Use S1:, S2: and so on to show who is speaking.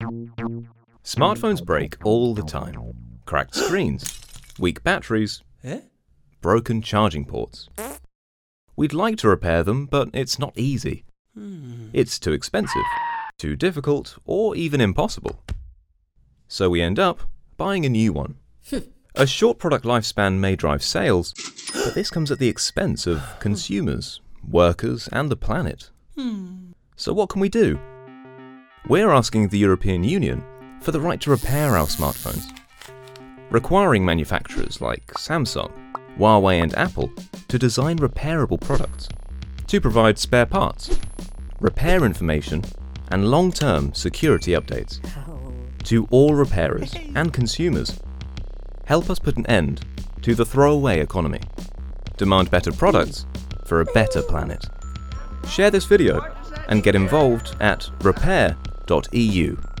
S1: Smartphones break all the time. Cracked screens, weak batteries, broken charging ports. We'd like to repair them, but it's not easy. It's too expensive, too difficult, or even impossible. So we end up buying a new one. A short product lifespan may drive sales, but this comes at the expense of consumers, workers, and the planet. So what can we do? We're asking the European Union for the right to repair our smartphones, requiring manufacturers like Samsung, Huawei, and Apple to design repairable products, to provide spare parts, repair information, and long-term security updates. To all repairers and consumers, help us put an end to the throwaway economy. Demand better products for a better planet. Share this video and get involved at repair.eu.